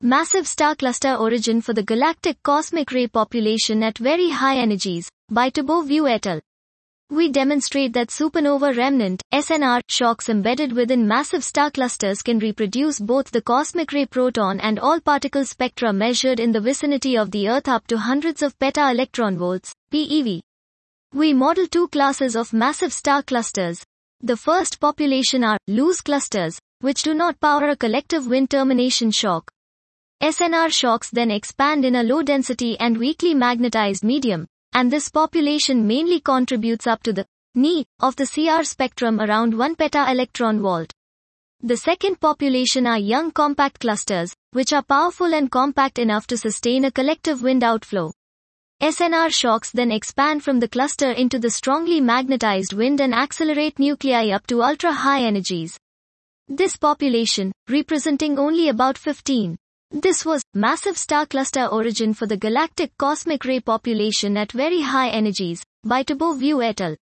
Massive Star Cluster Origin for the Galactic Cosmic Ray Population at Very High Energies, by Thibaut Vieux et al. We demonstrate that supernova remnant, SNR, shocks embedded within massive star clusters can reproduce both the cosmic ray proton and all particle spectra measured in the vicinity of the Earth up to hundreds of peta-electron volts, PeV. We model two classes of massive star clusters. The first population are loose clusters, which do not power a collective wind termination shock. SNR shocks then expand in a low-density and weakly magnetized medium, and this population mainly contributes up to the Ni of the CR spectrum around 1 peta-electron volt. The second population are young compact clusters, which are powerful and compact enough to sustain a collective wind outflow. SNR shocks then expand from the cluster into the strongly magnetized wind and accelerate nuclei up to ultra-high energies. This population, representing only about 15. This was Massive Star Cluster Origin for the Galactic Cosmic Ray Population at Very High Energies, by Thibaut Vieux et al.